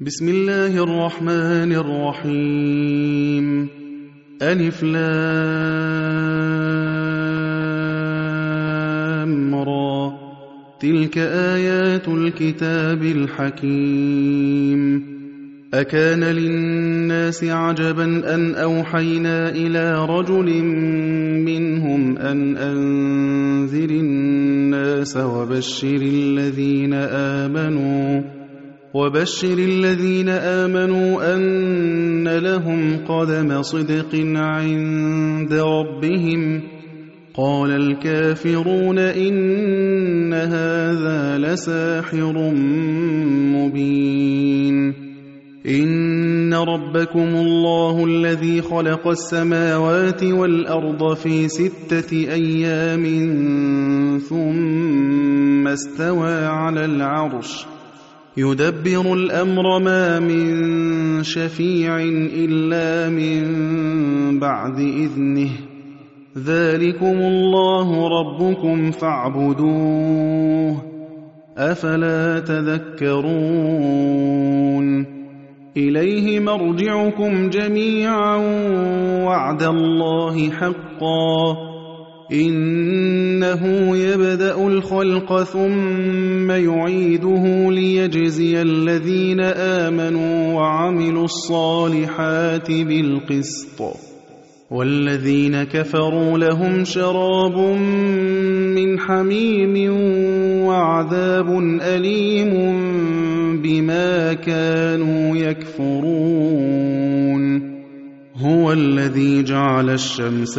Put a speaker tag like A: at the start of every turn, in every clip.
A: بسم الله الرحمن الرحيم. ألف لام را، تلك آيات الكتاب الحكيم. أكان للناس عجبا أن أوحينا إلى رجل منهم أن أنذر الناس وبشر الذين آمنوا أن لهم قدم صدق عند ربهم. قال الكافرون إن هذا لساحر مبين. إن ربكم الله الذي خلق السماوات والأرض في 6 أيام ثم استوى على العرش يدبر الأمر، ما من شفيع إلا من بعد إذنه. ذلكم الله ربكم فاعبدوه، أفلا تذكرون. إليه مرجعكم جميعا وعد الله حقا، إنه يبدأ الخلق ثم يعيده ليجزي الذين آمنوا وعملوا الصالحات بالقسط، والذين كفروا لهم شراب من حميم وعذاب أليم بما كانوا يكفرون. هو الذي جعل الشمس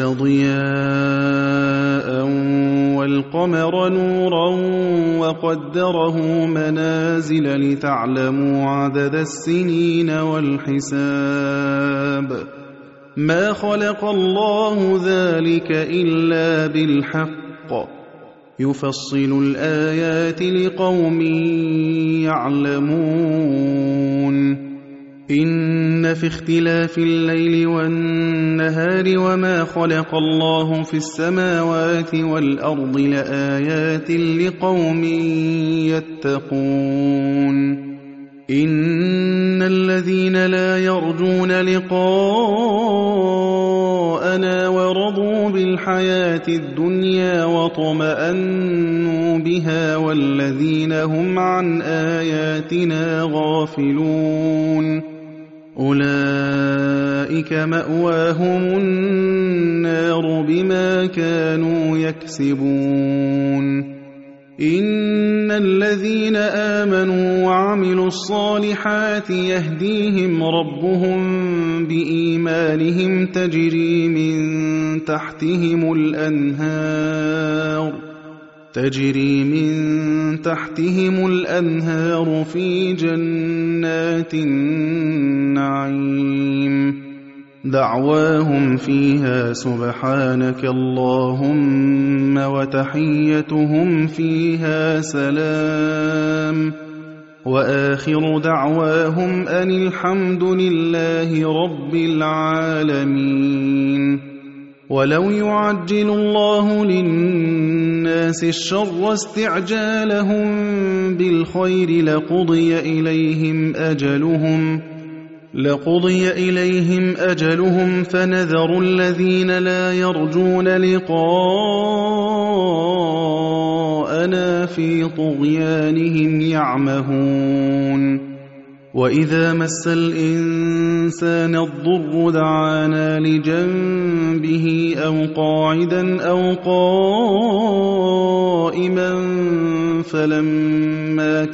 A: ضياء والقمر نورا وقدره منازل لتعلموا عدد السنين والحساب. ما خلق الله ذلك إلا بالحق، يفصل الآيات لقوم يعلمون. إن في اختلاف الليل والنهار وما خلق الله في السماوات والأرض لآيات لقوم يتقون. إن الذين لا يرجون لقاءنا ورضوا بالحياة الدنيا واطمأنوا بها والذين هم عن آياتنا غافلون أولئك مأواهم النار بما كانوا يكسبون. إن الذين آمنوا وعملوا الصالحات يهديهم ربهم بإيمانهم تجري من تحتهم الأنهار في جنات النعيم. دعواهم فيها سبحانك اللهم وتحيتهم فيها سلام، وآخر دعواهم أن الحمد لله رب العالمين. ولو يعجل الله للناس الشر استعجالهم بالخير لقضي إليهم أجلهم فنذر الذين لا يرجون لقاءنا في طغيانهم يعمهون. وإذا مس الإنسان الضر دعانا لجنبه أو قاعدا أو قائما فلما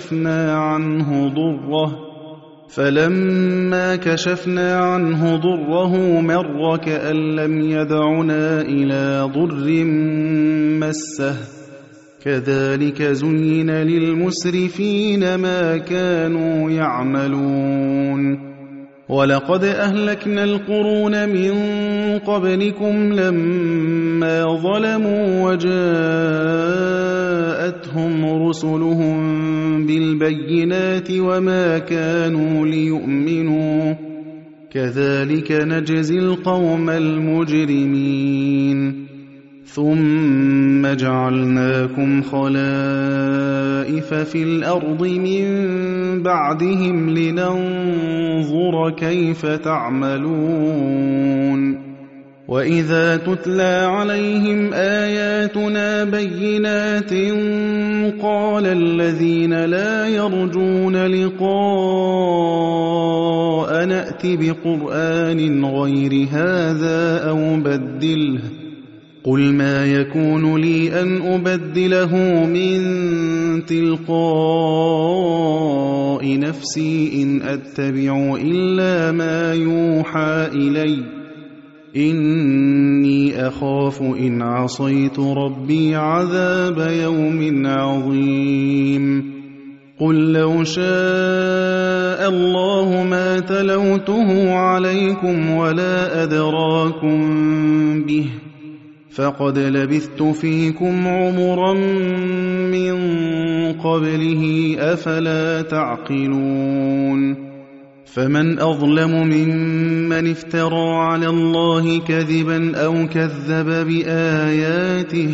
A: كشفنا عنه ضره مر كأن لم يدعنا إلى ضر مسه. كذلك زين للمسرفين ما كانوا يعملون. ولقد أهلكنا القرون من قبلكم لما ظلموا وجاءتهم رسلهم بالبينات وما كانوا ليؤمنوا. كذلك نجزي القوم المجرمين. ثم جعلناكم خلائف في الأرض من بعدهم لننظر كيف تعملون وإذا تتلى عليهم آياتنا بينات قال الذين لا يرجون لقاء نأت بقرآن غير هذا أو بدله قل ما يكون لي أن أبدله من تلقاء نفسي إن أتبع إلا ما يوحى إلي إني أخاف إن عصيت ربي عذاب يوم عظيم قل لو شاء الله ما تلوته عليكم ولا أدراكم به فقد لبثت فيكم عمرا من قبله أفلا تعقلون فمن أظلم ممن افترى على الله كذبا أو كذب بآياته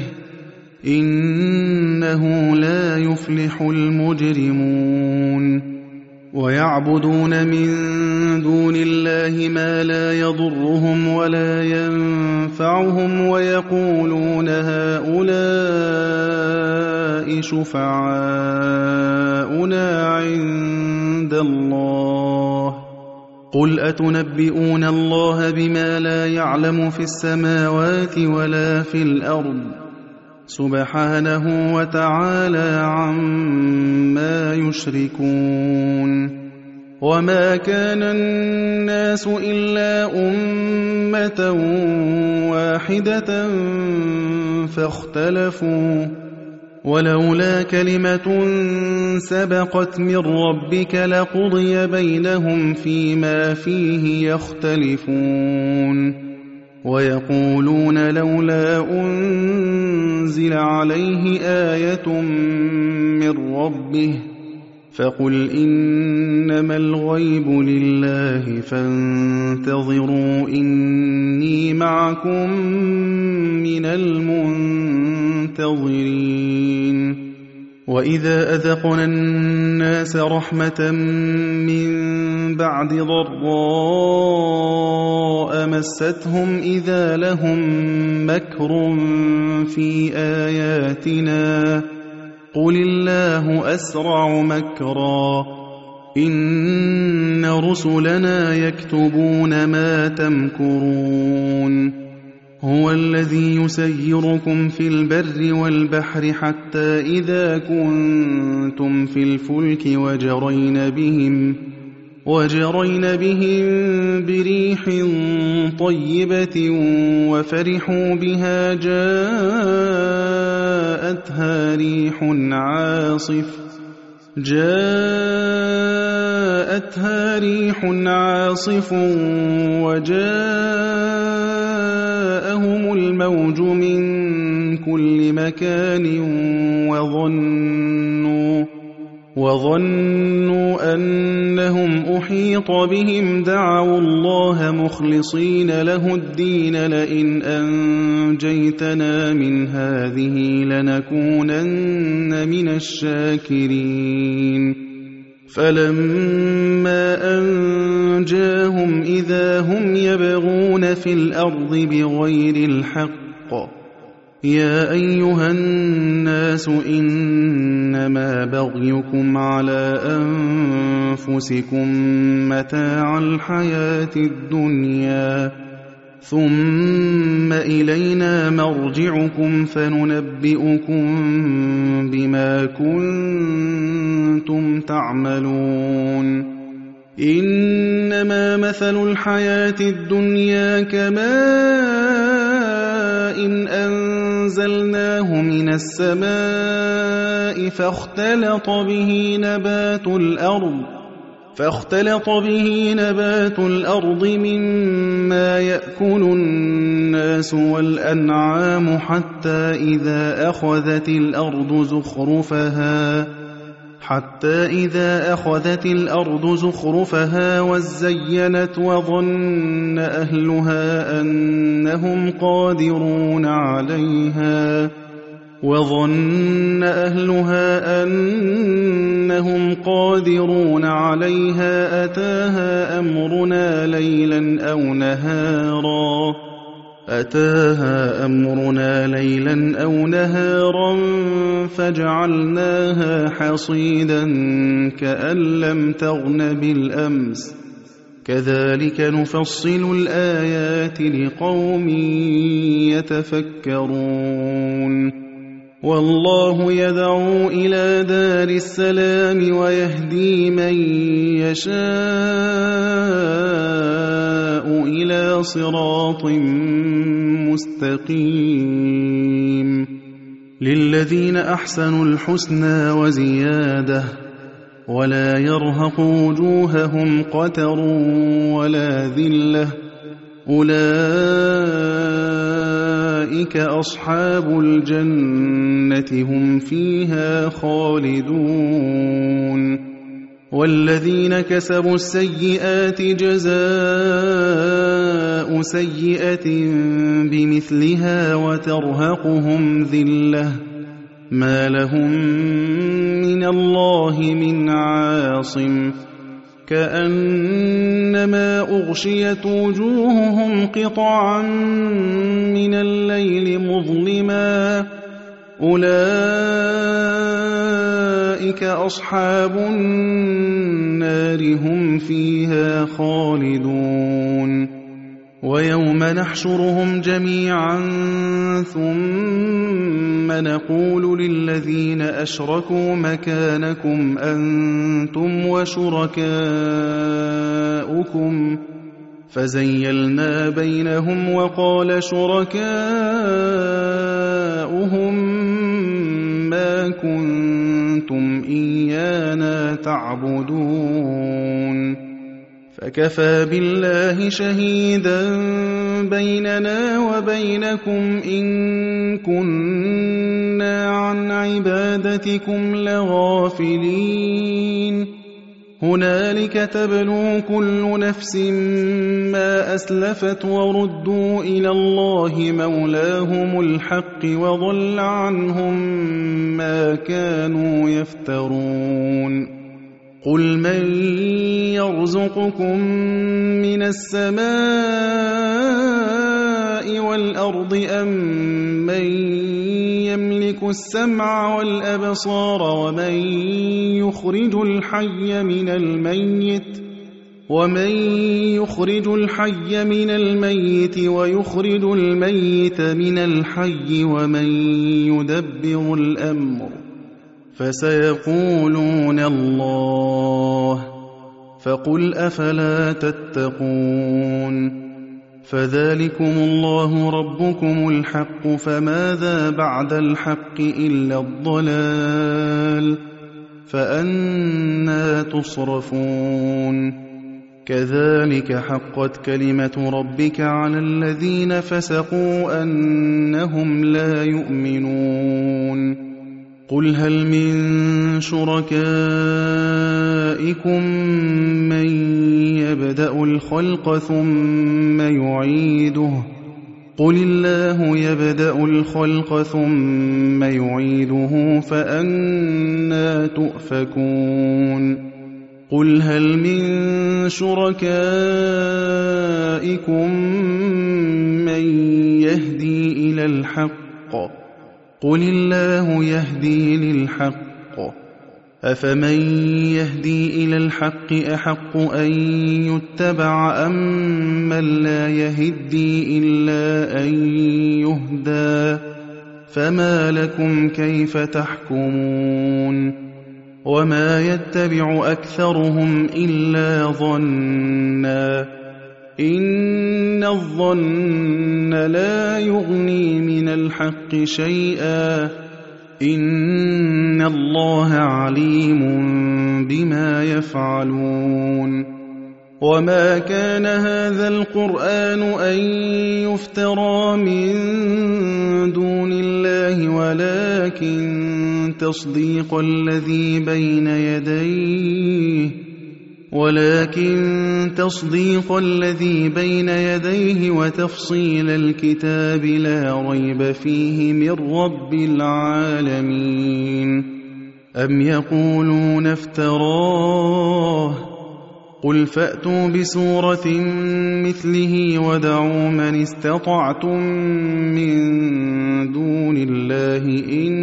A: إنه لا يفلح المجرمون ويعبدون من دون الله ما لا يضرهم ولا ينفعهم ويقولون هؤلاء شفعاؤنا عند الله قل أتنبئون الله بما لا يعلم في السماوات ولا في الأرض سبحانه وتعالى عما يشركون وما كان الناس إلا أمة واحدة فاختلفوا ولولا كلمة سبقت من ربك لقضي بينهم فيما فيه يختلفون ويقولون لولا أنزل عليه آية من ربه فقل إنما الغيب لله فانتظروا إني معكم من المنتظرين وإذا أذقنا الناس رحمة من بعد ضراء مستهم إذا لهم مكر في آياتنا قل الله أسرع مكرا إن رسلنا يكتبون ما تمكرون هو الذي يسيركم في البر والبحر حتى إذا كنتم في الفلك وجرين بهم بريح طيبة وفرحوا بها جاءتها ريح عاصف وجاءهم الموج من كل مكان وظنوا أنهم أحيط بهم دعوا الله مخلصين له الدين لئن أنجيتنا من هذه لنكونن من الشاكرين فلما أنجاهم إذا هم يبغون في الأرض بغير الحق يا أيها الناس إنما بغيكم على أنفسكم متاع الحياة الدنيا ثم إلينا مرجعكم فننبئكم بما كنتم تعملون إنما مثل الحياة الدنيا كماء أنزلناه من السماء فاختلط به نبات الأرض مما يأكل الناس والأنعام حتى إذا أخذت الأرض زخرفها وزينت وظن أهلها أنهم قادرون عليها أتاها أمرنا ليلا أو نهارا فجعلناها حصيدا كأن لم تغن بالأمس كذلك نفصل الآيات لقوم يتفكرون والله يدعو إلى دار السلام ويهدي من يشاء إلى صراط مستقيم للذين أحسنوا الحسنى وزيادة ولا يرهق وجوههم قتر ولا ذلة أولئك أصحاب الجنة هم فيها خالدون والذين كسبوا السيئات جزاء سيئة بمثلها وترهقهم ذلة ما لهم من الله من عاصم كأنما أغشيت وجوههم قطعا من الليل مظلما أولئك أصحاب النار هم فيها خالدون ويوم نحشرهم جميعا ثم نقول للذين أشركوا مكانكم أنتم وشركاؤكم فزيلنا بينهم وقال شركاؤهم ما كنتم إيانا تعبدون فكفى بالله شهيدا بيننا وبينكم إن كنا عن عبادتكم لغافلين هنالك تبلو كل نفس ما أسلفت وردوا إلى الله مولاهم الحق وضل عنهم ما كانوا يفترون قل من يرزقكم من السماء والأرض أم من يملك السمع والأبصار ومن يخرج الحي من الميت ويخرج الميت من الحي ومن يدبر الأمر فسيقولون الله فقل أفلا تتقون فذلكم الله ربكم الحق فماذا بعد الحق إلا الضلال فأنى تصرفون كذلك حقت كلمة ربك على الذين فسقوا أنهم لا يؤمنون قل هل من شركائكم من يبدأ الخلق ثم يعيده قل الله يبدأ الخلق ثم يعيده فأنى تؤفكون قل هل من شركائكم من يهدي إلى الحق قل الله يهدي للحق أفمن يهدي إلى الحق أحق أن يتبع أم من لا يهدي إلا أن يهدى فما لكم كيف تحكمون وما يتبع أكثرهم إلا ظنا إن الظن لا يغني من الحق شيئا إن الله عليم بما يفعلون وما كان هذا القرآن أن يفترى من دون الله ولكن تصديق الذي بين يديه وتفصيل الكتاب لا ريب فيه من رب العالمين. أم يقولون افتراه قل فأتوا بسورة مثله ودعوا من استطعتم من دون الله إن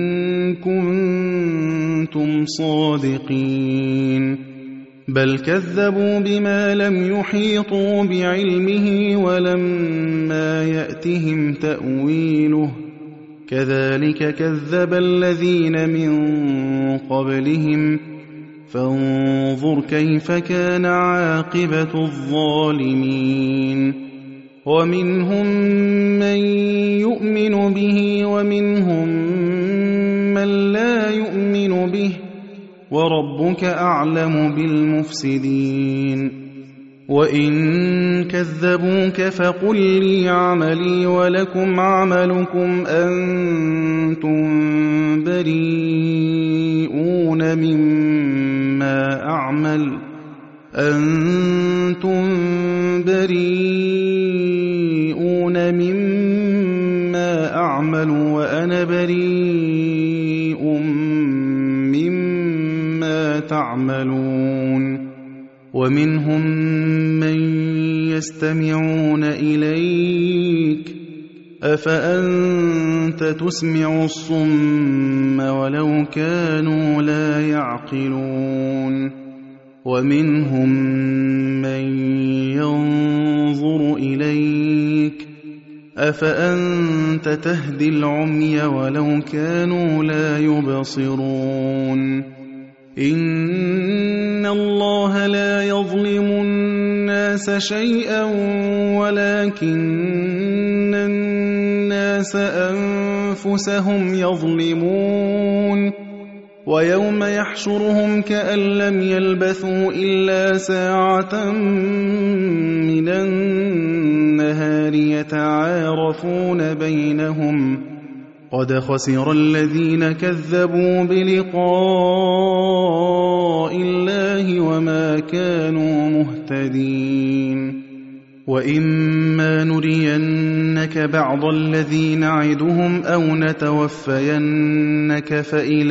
A: كنتم صادقين. بل كذبوا بما لم يحيطوا بعلمه ولما يأتهم تأويله كذلك كذب الذين من قبلهم فانظر كيف كان عاقبة الظالمين. ومنهم من يؤمن به ومنهم من لا يؤمن به وربك أعلم بالمفسدين. وإن كذبوك فقل لي عملي ولكم عملكم أنتم بريئون مما أعمل وأنا بريء مما تعملون. ومنهم من يستمعون إليك أفأنت تسمع الصم ولو كانوا لا يعقلون. ومنهم من ينظر إليك أفأنت تهدي العمي ولو كانوا لا يبصرون. إن الله لا يظلم الناس شيئا ولكن الناس أنفسهم يظلمون. ويوم يحشرهم كأن لم يلبثوا إلا ساعة من النهار يتعارفون بينهم قد خسر الذين كذبوا بلقاء الله وما كانوا مهتدين. وإما نرينك بعض الذي نعدهم أو نتوفينك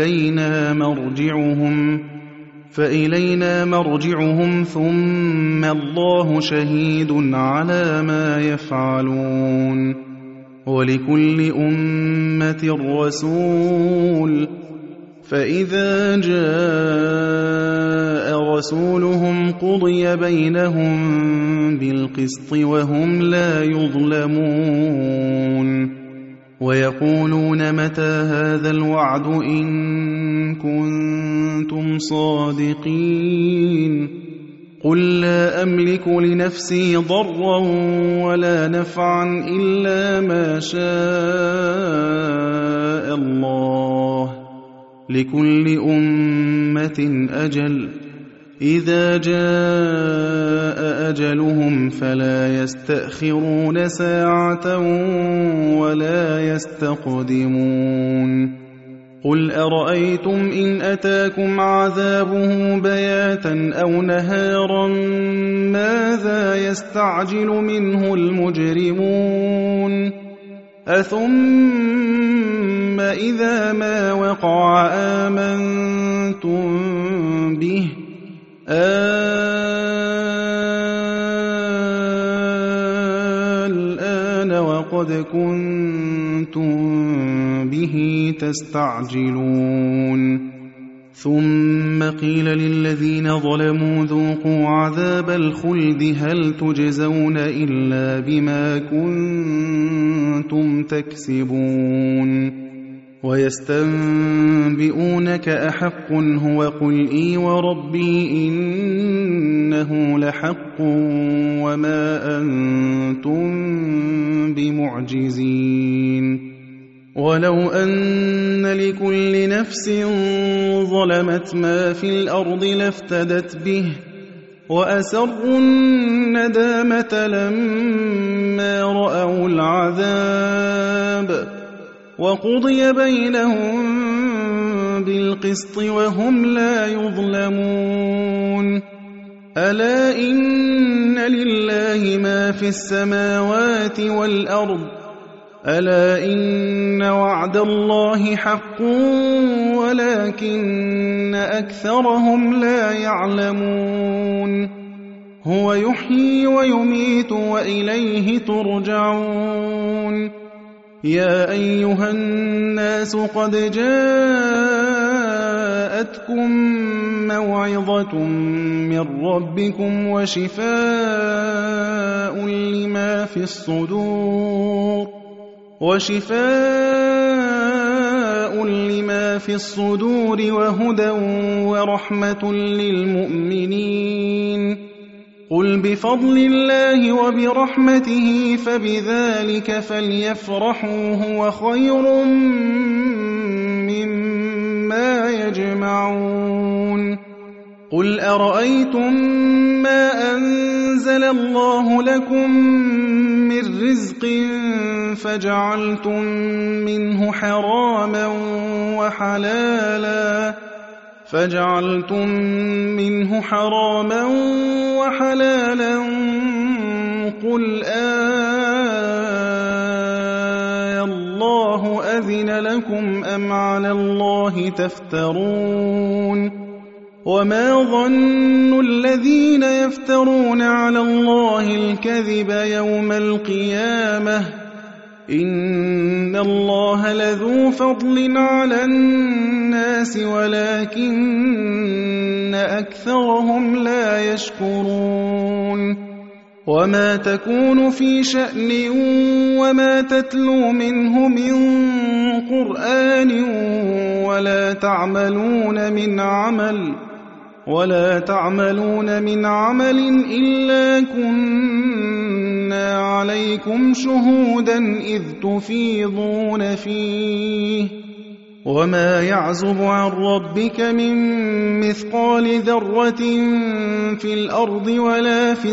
A: فإلينا مرجعهم ثم الله شهيد على ما يفعلون. ولكل أمة رسول فإذا جاء رسولهم قضي بينهم بالقسط وهم لا يظلمون. ويقولون متى هذا الوعد إن كنتم صادقين. قل لا أملك لنفسي ضرا ولا نفعا إلا ما شاء الله لكل أمة أجل إذا جاء أجلهم فلا يستأخرون ساعة ولا يستقدمون. قل أرأيتم إن أتاكم عذابه بياتا أو نهارا ماذا يستعجل منه المجرمون. أثم إذا ما وقع آمنتم به الآن وقد كنتم به تستعجلون. ثم قيل للذين ظلموا ذوقوا عذاب الخلد هل تجزون إلا بما كنتم تكسبون. ويستنبئونك أحق هو قل إي وربي إنه لحق وما أنتم بمعجزين. ولو أن لكل نفس ظلمت ما في الأرض لافتدت به وأسروا الندامة لما رأوا العذاب وقضي بينهم بالقسط وهم لا يظلمون ألا إن لله ما في السماوات والأرض ألا إن وعد الله حق ولكن أكثرهم لا يعلمون هو يحيي ويميت وإليه ترجعون يا أيها الناس قد جاءتكم موعظة من ربكم وشفاء لما في الصدور وهدى ورحمة للمؤمنين قل بفضل الله وبرحمته فبذلك فليفرحوا هو خير مما يجمعون قل أرأيتم ما أنزل الله لكم من رزق فجعلتم منه حراما وحلالا قل الله أذن لكم أم على الله تفترون وما ظن الذين يفترون على الله الكذب يوم القيامة إن الله لذو فضل على الناس ولكن أكثرهم لا يشكرون وما تكون في شأن وما تتلو منه من قرآن ولا تعملون من عمل إلا كنا عليكم شهودا إذ تفيضون فيه وما يعزب عن ربك من مثقال ذرة في الأرض ولا في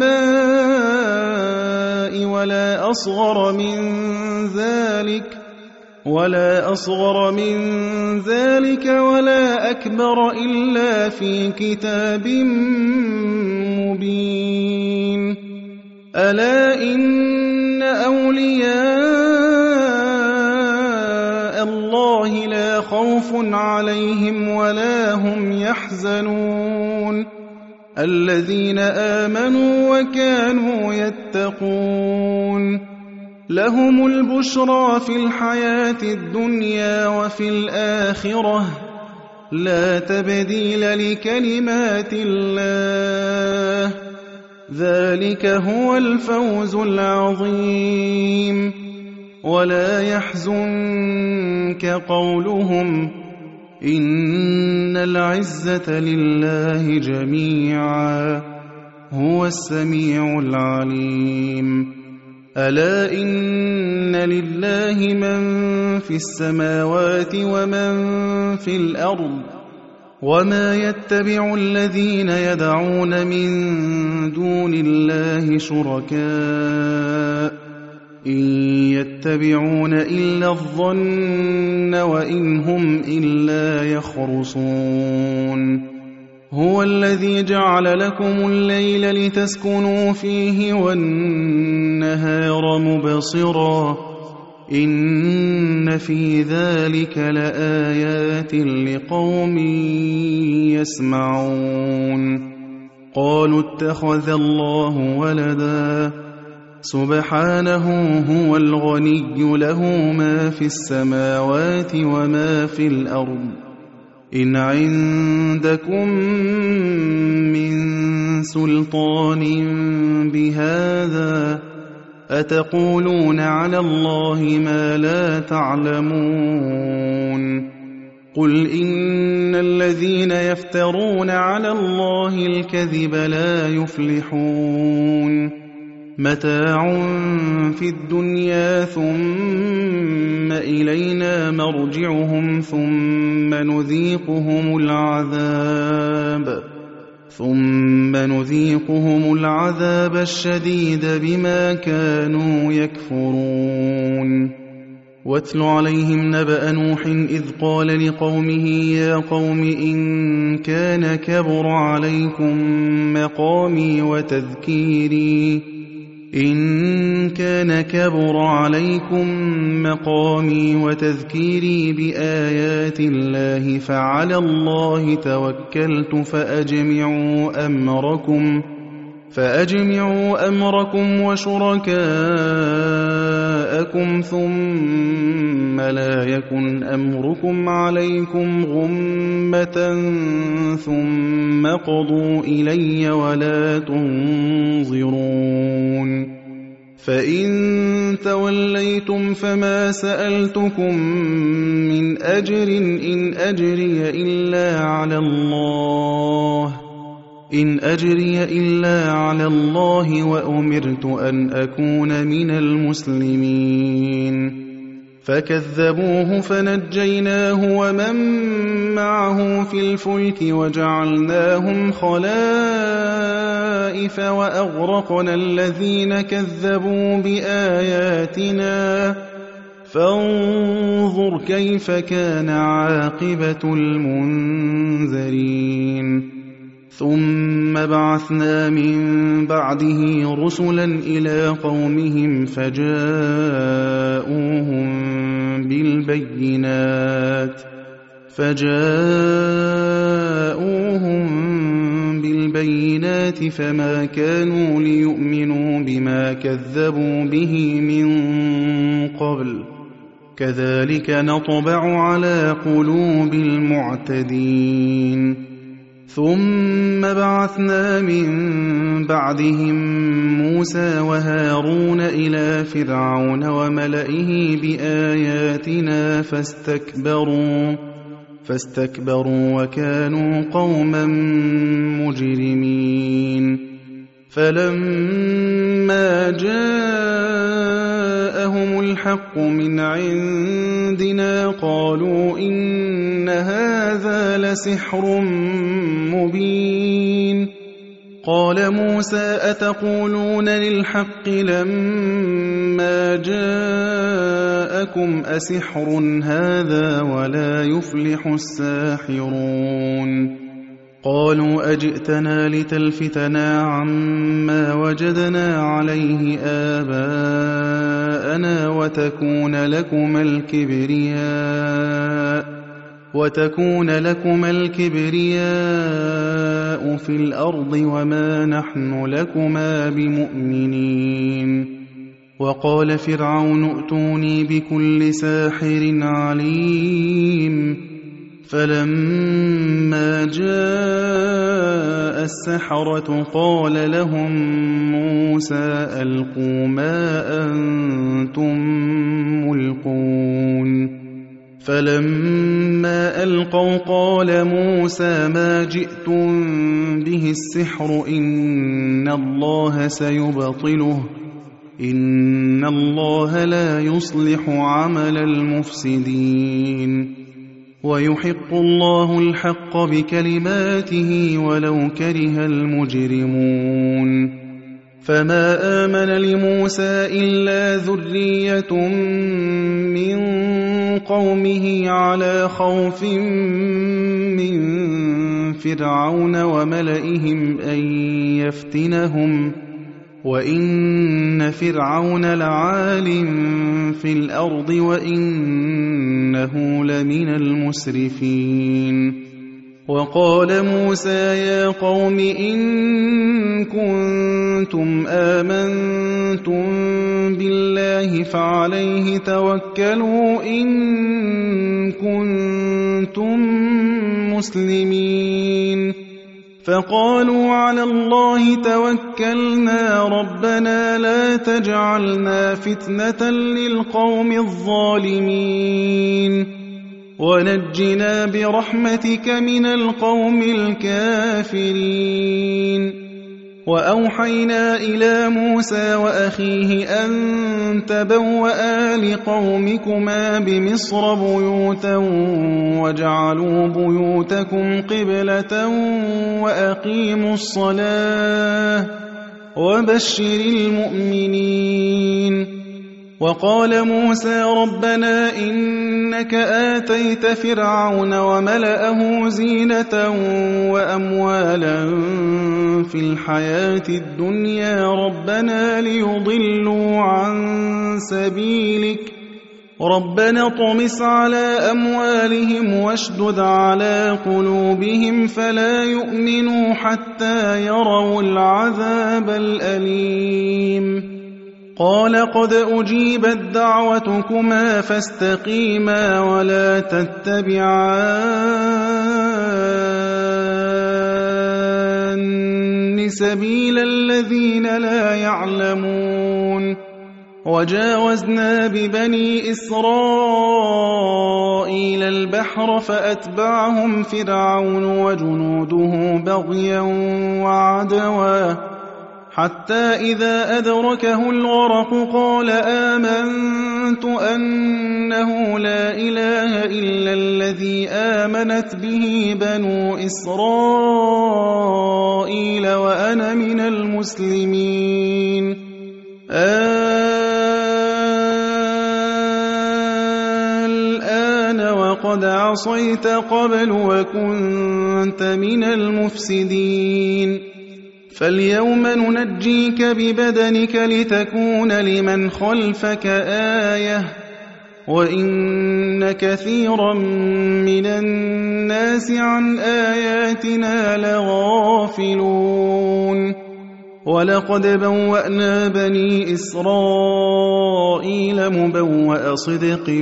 A: السماء ولا أصغر من ذلك ولا أكبر إلا في كتاب مبين ألا إن أولياء الله لا خوف عليهم ولا هم يحزنون الذين آمنوا وكانوا يتقون لهم البشرى في الحياة الدنيا وفي الآخرة لا تبديل لكلمات الله ذلك هو الفوز العظيم ولا يحزنك قولهم إن العزة لله جميعا هو السميع العليم ألا إن لله من في السماوات ومن في الأرض وما يتبع الذين يدعون من دون الله شركاء إن يتبعون إلا الظن وإن هم إلا يخرصون هو الذي جعل لكم الليل لتسكنوا فيه والنهار مبصرا إن في ذلك لآيات لقوم يسمعون قالوا اتخذ الله ولدا سبحانه هو الغني له ما في السماوات وما في الأرض إن عندكم من سلطان بهذا أتقولون على الله ما لا تعلمون قل إن الذين يفترون على الله الكذب لا يفلحون متاع في الدنيا ثم إلينا مرجعهم ثم ثم نذيقهم العذاب الشديد بما كانوا يكفرون. واتل عليهم نبأ نوح إذ قال لقومه يا قوم إن كان كبر عليكم مقامي وتذكيري بآيات الله فعلى الله توكلت فأجمعوا أمركم وشركاءكم ثم لا يكن أمركم عليكم غمة ثم قضوا إلي ولا تنظرون. فإن توليتم فما سألتكم من أجر إن أجري إلا على الله وأمرت أن أكون من المسلمين. فكذبوه فنجيناه ومن معه في الفلك وجعلناهم خلائف وأغرقنا الذين كذبوا بآياتنا فانظر كيف كان عاقبة المنذرين. ثم بعثنا من بعده رسلا إلى قومهم فجاءوهم بالبينات فما كانوا ليؤمنوا بما كذبوا به من قبل كذلك نطبع على قلوب المعتدين. ثم بعثنا من بعدهم موسى وهارون إلى فرعون وملئه بآياتنا فاستكبروا وكانوا قوما مجرمين. فلما جاءهم الحق من عندنا قالوا إن هذا لسحر مبين. قال موسى أتقولون للحق لما جاءكم أسحر هذا ولا يفلح الساحرون. قالوا أجئتنا لتلفتنا عما وجدنا عليه آباءنا وتكون لكما الكبرياء في الأرض وما نحن لكما بمؤمنين. وقال فرعون ائتوني بكل ساحر عليم. فلما جاء السحرة قال لهم موسى ألقوا ما أنتم ملقون. فلما ألقوا قال موسى ما جئتم به السحر إن الله سيبطله إن الله لا يصلح عمل المفسدين ويحق الله الحق بكلماته ولو كره المجرمون. فما آمن لموسى إلا ذرية من قومه على خوف من فرعون وملئهم أن يفتنهم وإن فرعون لعال في الأرض وإنه لمن المسرفين. وقال موسى يا قوم إن كنتم آمنتم بالله فعليه توكلوا إن كنتم مسلمين. فقالوا على الله توكلنا ربنا لا تجعلنا فتنة للقوم الظالمين ونجنا برحمتك من القوم الكافرين. وأوحينا إلى موسى وأخيه أن تبوأ لقومكما بمصر بيوتا واجعلوا بيوتكم قبلة وأقيموا الصلاة وبشر المؤمنين. وقال موسى ربنا إنك آتيت فرعون وملأه زينة وأموالا في الحياة الدنيا ربنا ليضلوا عن سبيلك ربنا اطمس على أموالهم واشدد على قلوبهم فلا يؤمنوا حتى يروا العذاب الأليم. قال قد أجيبت دعوتكما فاستقيما ولا تتبعان سبيل الذين لا يعلمون. وجاوزنا ببني إسرائيل البحر فأتبعهم فرعون وجنوده بغيا وعدوا حتى إذا أدركه الغرق قال آمنت أنه لا إله إلا الذي آمنت به بنو إسرائيل وأنا من المسلمين. الآن وقد عصيت قبل وكنت من المفسدين. فاليوم ننجيك ببدنك لتكون لمن خلفك آية وإن كثيرا من الناس عن آياتنا لغافلون. ولقد بوأنا بني إسرائيل مبوأ صدق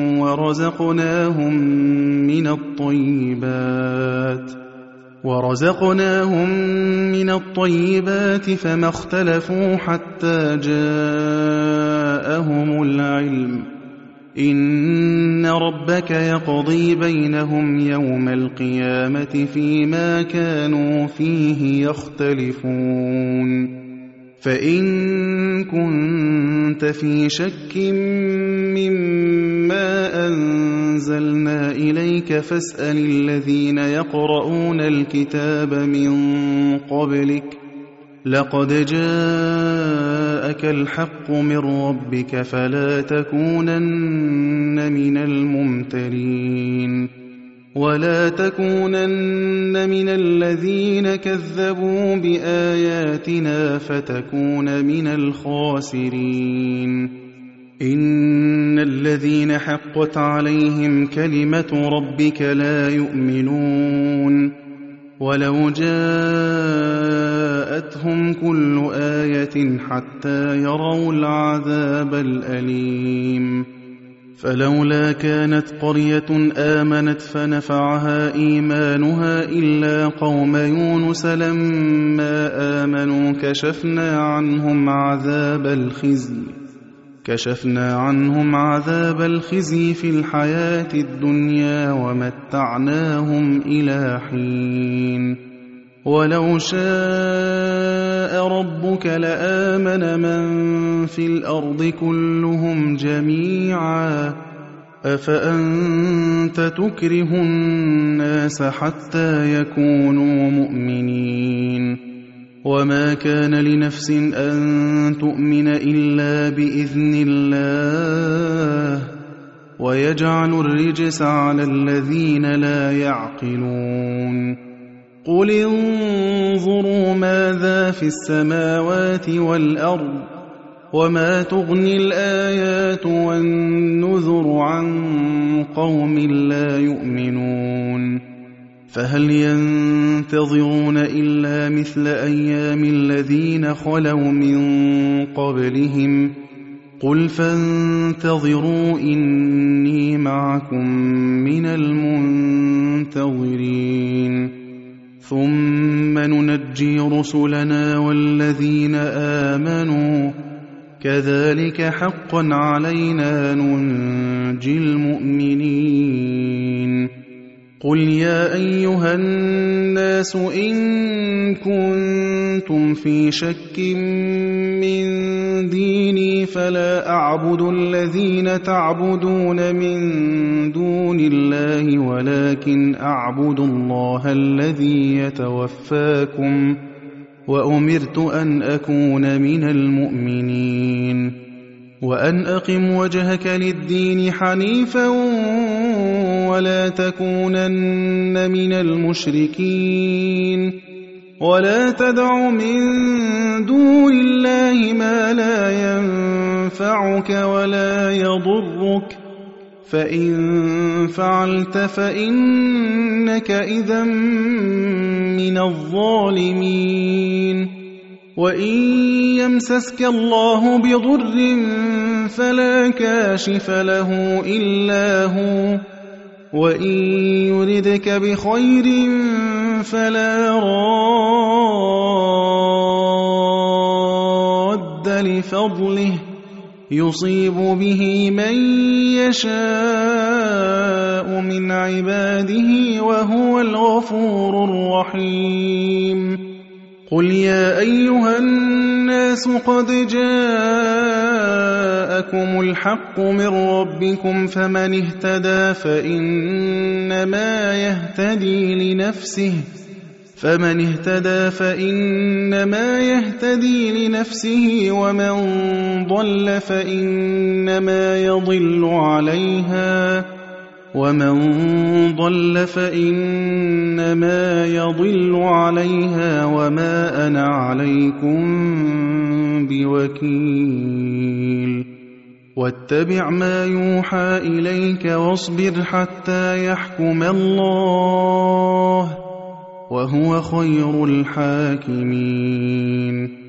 A: ورزقناهم من الطيبات فما اختلفوا حتى جاءهم العلم. إن ربك يقضي بينهم يوم القيامة فيما كانوا فيه يختلفون. فإن كنت في شك مما أنزلنا إليك فاسأل الذين يقرؤون الكتاب من قبلك لقد جاءك الحق من ربك فلا تكونن من الممترين ولا تكونن من الذين كذبوا بآياتنا فتكون من الخاسرين. إن الذين حقت عليهم كلمة ربك لا يؤمنون ولو جاءتهم كل آية حتى يروا العذاب الأليم. فلولا كانت قرية آمنت فنفعها إيمانها إلا قوم يونس لما آمنوا كشفنا عنهم عذاب الخزي في الحياة الدنيا ومتعناهم إلى حين. ولو شاء ربك لآمن من في الأرض كلهم جميعا أفأنت تكره الناس حتى يكونوا مؤمنين. وما كان لنفس أن تؤمن إلا بإذن الله ويجعل الرجس على الذين لا يعقلون. قل انظروا ماذا في السماوات والأرض وما تغني الآيات والنذر عن قوم لا يؤمنون. فهل ينتظرون إلا مثل أيام الذين خلوا من قبلهم قل فانتظروا إني معكم من المنتظرين. ثم ننجي رسلنا والذين آمنوا كذلك حقا علينا ننجي المؤمنين. قُلْ يَا أَيُّهَا النَّاسُ إِن كُنتُمْ فِي شَكٍّ مِّن دِينِي فَلَا أَعْبُدُ الَّذِينَ تَعْبُدُونَ مِن دُونِ اللَّهِ وَلَٰكِنْ أَعْبُدُ اللَّهَ الَّذِي يَتَوَفَّاكُمْ ۖ وَأُمِرْتُ أَنْ أَكُونَ مِنَ الْمُؤْمِنِينَ وَأَنْ أَقِمْ وَجْهَكَ لِلدِّينِ حَنِيفًا وَلَا تَكُونَنَّ مِنَ الْمُشْرِكِينَ وَلَا تَدْعُ مِن دُونِ اللَّهِ مَا لَا يَنفَعُكَ وَلَا يَضُرُّكَ فَإِن فَعَلْتَ فَإِنَّكَ إِذًا مِّنَ الظَّالِمِينَ وَإِن يَمْسَسْكَ اللَّهُ بِضُرٍّ فَلَا كَاشِفَ لَهُ إِلَّا هُوَ وَإِن يُرِدْكَ بِخَيْرٍ فَلَا رَادَّ لِفَضْلِهِ يُصِيبُ بِهِ مَن يَشَاءُ مِنْ عِبَادِهِ وَهُوَ الْغَفُورُ الرَّحِيمُ قُلْ يَا أَيُّهَا النَّاسُ قَدْ جَاءَكُمُ الْحَقُّ مِنْ رَبِّكُمْ فَمَنِ اهْتَدَىٰ فَإِنَّمَا يَهْتَدِي لِنَفْسِهِ وَمَنْ ضَلَّ فَإِنَّمَا يَضِلُّ عَلَيْهَا وَمَا أَنَا عَلَيْكُمْ بِوَكِيلٍ وَاتَّبِعْ مَا يُوحَىٰ إِلَيْكَ وَاصْبِرْ حَتَّىٰ يَحْكُمَ اللَّهُ وَهُوَ خَيْرُ الْحَاكِمِينَ